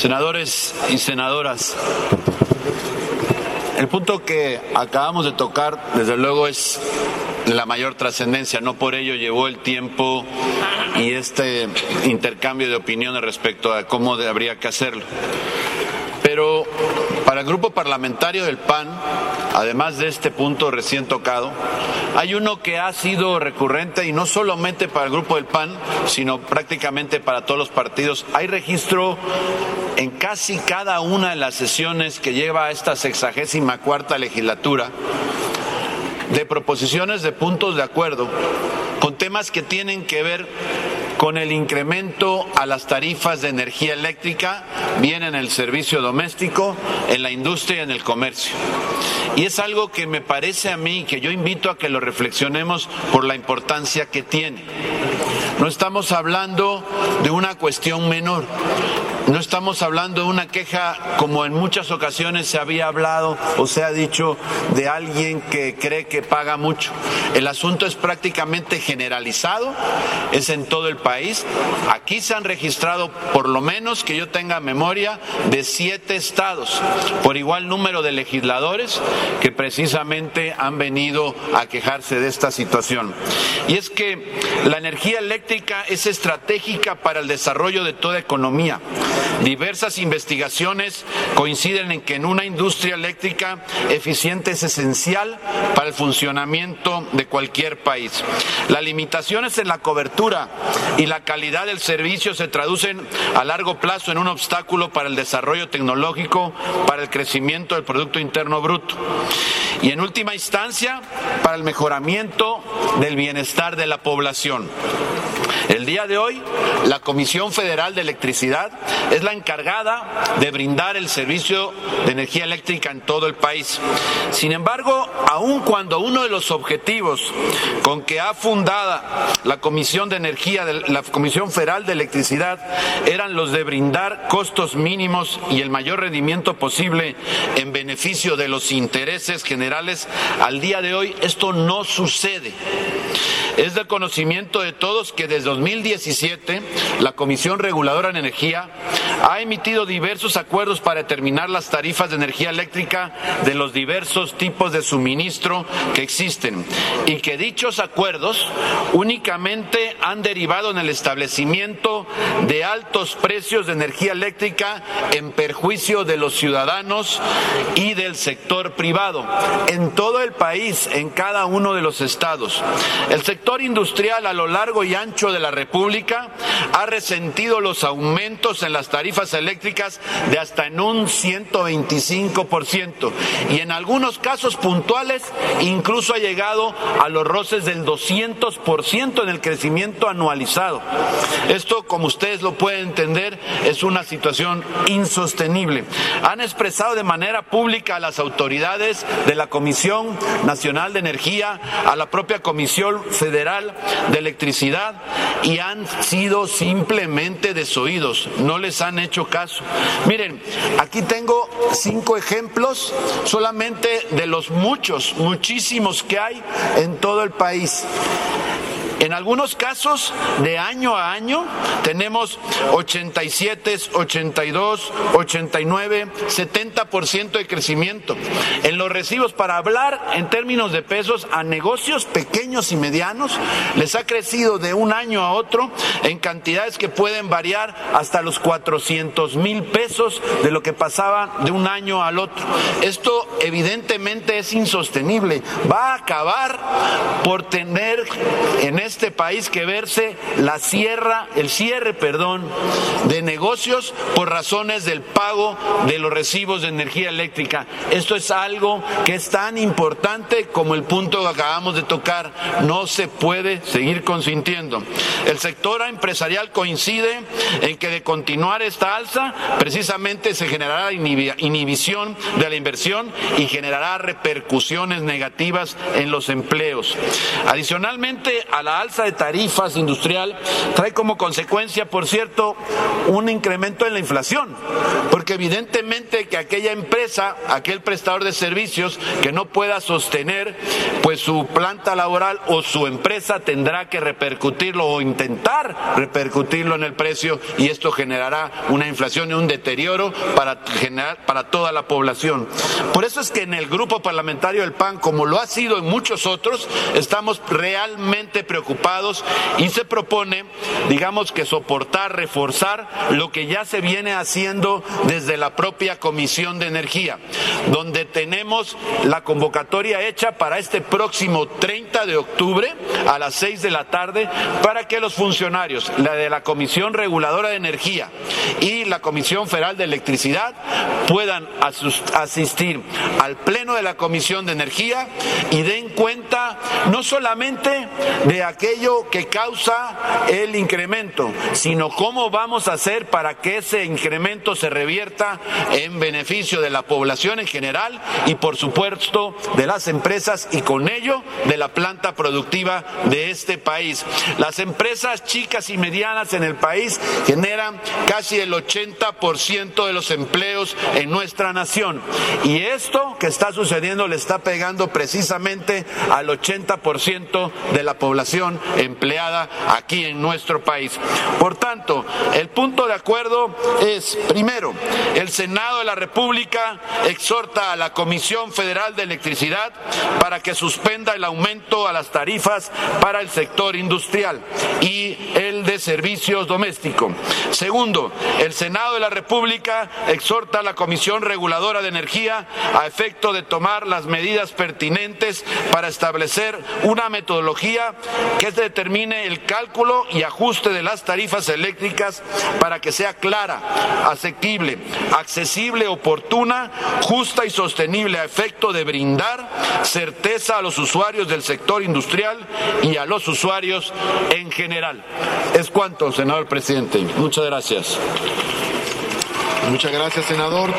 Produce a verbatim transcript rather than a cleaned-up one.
Senadores y senadoras, el punto que acabamos de tocar, desde luego, es de la mayor trascendencia. No por ello llevó el tiempo y este intercambio de opiniones respecto a cómo habría que hacerlo. Pero para el grupo parlamentario del P A N, además de este punto recién tocado, hay uno que ha sido recurrente, y no solamente para el grupo del P A N, sino prácticamente para todos los partidos. Hay registro en casi cada una de las sesiones que lleva esta sexagésima cuarta legislatura de proposiciones de puntos de acuerdo con temas que tienen que ver con el incremento a las tarifas de energía eléctrica, bien en el servicio doméstico, en la industria y en el comercio. Y es algo que me parece a mí, que yo invito a que lo reflexionemos por la importancia que tiene. No estamos hablando de una cuestión menor. No estamos hablando de una queja, como en muchas ocasiones se había hablado o se ha dicho, de alguien que cree que paga mucho. El asunto es prácticamente generalizado, es en todo el país. Aquí se han registrado, por lo menos que yo tenga memoria, de siete estados, por igual número de legisladores que precisamente han venido a quejarse de esta situación. Y es que la energía eléctrica es estratégica para el desarrollo de toda economía. Diversas investigaciones coinciden en que en una industria eléctrica eficiente es esencial para el funcionamiento de cualquier país. Las limitaciones en la cobertura y la calidad del servicio se traducen a largo plazo en un obstáculo para el desarrollo tecnológico, para el crecimiento del Producto Interno Bruto y, en última instancia, para el mejoramiento del bienestar de la población. El día de hoy, la Comisión Federal de Electricidad es la encargada de brindar el servicio de energía eléctrica en todo el país. Sin embargo, aun cuando uno de los objetivos con que ha fundada la Comisión de Energía, la Comisión Federal de Electricidad, eran los de brindar costos mínimos y el mayor rendimiento posible en beneficio de los intereses generales, al día de hoy esto no sucede. Es del conocimiento de todos que desde dos mil diecisiete la Comisión Reguladora de Energía ha emitido diversos acuerdos para determinar las tarifas de energía eléctrica de los diversos tipos de suministro que existen, y que dichos acuerdos únicamente han derivado en el establecimiento de altos precios de energía eléctrica en perjuicio de los ciudadanos y del sector privado en todo el país, en cada uno de los estados. El sector industrial a lo largo y ancho de la República ha resentido los aumentos en las tarifas eléctricas de hasta en un ciento veinticinco por ciento, y en algunos casos puntuales incluso ha llegado a los roces del doscientos por ciento en el crecimiento anualizado. Esto, como ustedes lo pueden entender, es una situación insostenible. Han expresado de manera pública a las autoridades de la Comisión Nacional de Energía, a la propia Comisión Federal de Electricidad, y han sido simplemente desoídos, no les han hecho caso. Miren, aquí tengo cinco ejemplos solamente de los muchos, muchísimos que hay en todo el país. En algunos casos, de año a año, tenemos ochenta y siete, ochenta y dos, ochenta y nueve, setenta por ciento de crecimiento. En los recibos, para hablar en términos de pesos, a negocios pequeños y medianos, les ha crecido de un año a otro en cantidades que pueden variar hasta los cuatrocientos mil pesos de lo que pasaba de un año al otro. Esto evidentemente es insostenible. Va a acabar por tener en este este país que verse la sierra, el cierre, perdón, de negocios por razones del pago de los recibos de energía eléctrica. Esto es algo que es tan importante como el punto que acabamos de tocar. No se puede seguir consintiendo. El sector empresarial coincide en que de continuar esta alza, precisamente se generará inhibición de la inversión y generará repercusiones negativas en los empleos. Adicionalmente a la alza de tarifas industrial trae como consecuencia, por cierto, un incremento en la inflación, porque evidentemente que aquella empresa, aquel prestador de servicios que no pueda sostener pues su planta laboral o su empresa tendrá que repercutirlo o intentar repercutirlo en el precio, y esto generará una inflación y un deterioro para generar para toda la población. Por eso es que en el grupo parlamentario del P A N, como lo ha sido en muchos otros, estamos realmente preocupados y se propone, digamos que soportar, reforzar lo que ya se viene haciendo desde la propia Comisión de Energía, donde tenemos la convocatoria hecha para este próximo treinta de octubre a las seis de la tarde para que los funcionarios, la de la Comisión Reguladora de Energía y la Comisión Federal de Electricidad, puedan asistir al pleno de la Comisión de Energía y den cuenta no solamente de aquello que causa el incremento, sino cómo vamos a hacer para que ese incremento se revierta en beneficio de la población en general y por supuesto de las empresas y con ello de la planta productiva de este país. Las empresas chicas y medianas en el país generan casi el ochenta por ciento de los empleos en nuestra nación, y esto que está sucediendo le está pegando precisamente al ochenta por ciento de la población empleada aquí en nuestro país. Por tanto, el punto de acuerdo es, primero, el Senado de la República exhorta a la Comisión Federal de Electricidad para que suspenda el aumento a las tarifas para el sector industrial y el de servicios domésticos. Segundo, el Senado de la República exhorta a la Comisión Reguladora de Energía a efecto de tomar las medidas pertinentes para establecer una metodología que determine el cálculo y ajuste de las tarifas eléctricas para que sea clara, asequible, accesible, oportuna, justa y sostenible a efecto de brindar certeza a los usuarios del sector industrial y a los usuarios en general. Es cuanto, senador presidente. Muchas gracias. Muchas gracias, senador.